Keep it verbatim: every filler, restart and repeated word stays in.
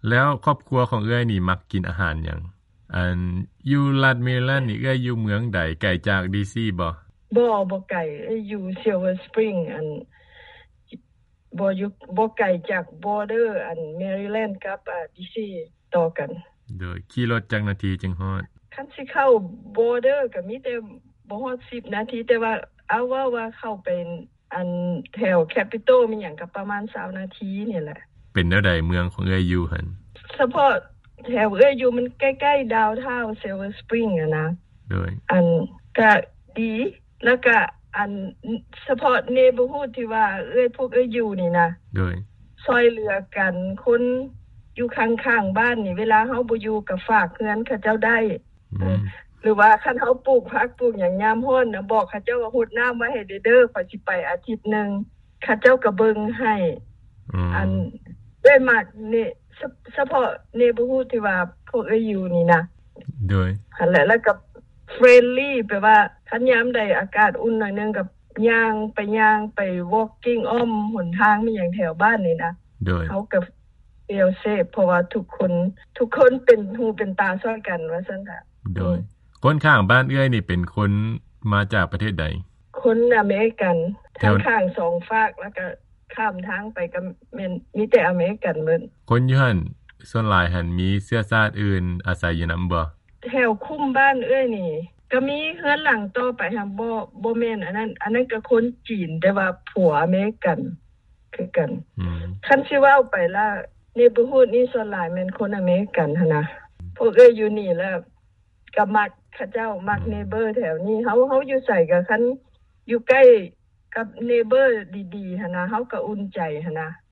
แล้วครอบครัวของเอื้อยนี่มักกินอาหารหยังอันอยู่รัฐเมริแลนด์นี่เอื้อยอยู่เมืองใดไกลจาก ดี ซี บ่บ่บ่ไกลอยู่ Silver Spring อันบ่อยู่บ่ไกลจาก border อัน Maryland กับอ่า ดี ซี ต่อกันโดยขี่รถจักนาทีจึงฮอดคันสิเข้า border ก็มีแต่บ่ฮอดสิบนาทีแต่ว่าเอาว่าว่าเข้าเป็นอันแถว Capital มีหยังก็ประมาณยี่สิบนาทีนี่แหละเป็นแนวใดเมืองของเอื้อยอยู่หั่นเฉพาะแถวเอื้อยอยู่มันใกล้ๆ downtown Silver Spring อ่ะนะโดยอันก็ดีแล้วก็อันเฉพาะ neighborhood ที่ว่าเอื้อยพวกเอื้อยอยู่นี่นะโดยซอยเหลือกันคนอยู่ข้างๆบ้านนี่เวลาเฮาบ่อยู่ก็ฝากเฮือนเขาเจ้าได้หรือว่าคันเฮาปลูกผักปลูกหยังยามร้อนน่ะบอกเขาเจ้าว่าหดน้ำไว้ให้เด้อๆข้อยสิไปอาทิตย์นึงเขาเจ้าก็เบิ่งให้อันด้วยมากนี่เฉพาะ neighborhood ที่ว่าพวกเอ้ยอยู่นี่นะโดยหั่นแหละแล้วก็ friendly แปลว่าคันยามใดอากาศอุ่นหน่อยนึงก็ย่างไปย่างไป walking อ้อมหนทางมีหยังแถวบ้านนี่นะโดยเขาก็เฟลเซฟเพราะว่าทุกคนทุกคนเป็นหูเป็นตาช่วยกันว่าซั่นค่ะโดยคนข้างบ้านเอื้อยนี่เป็นคนมาจากประเทศใดคนอเมริกันทั้งข้างสองฝากแล้วก็ข้ามทางไปก็แม่นมีแต่อเมริกันเบิดคนอยู่หั่นส่วนหลายหั่นมีเชื้อชาติอื่นอาศัยอยู่นําบ่แถวคุ้มบ้านเอ้ยนี่ก็มีเฮือนหลังต่อไปหั่นบ่บ่แม่นอันนั้นอันนั้นก็คนจีนแต่ว่าผัวอเมริกันคือกันอืมคันสิเว้าไปล่ะneighborhood นี่ส่วนหลายแม่นคนอเมริกันหั่นนะพวกเอ้ยอยู่นี่แล้วก็มักเขาเจ้ามัก neighbor แถวนี้เฮาเฮาอยู่ไสก็คันอยู่ใกล้กับ neighbor ดีๆหั่นนะเฮาก็อุ่นใจหั่นนะ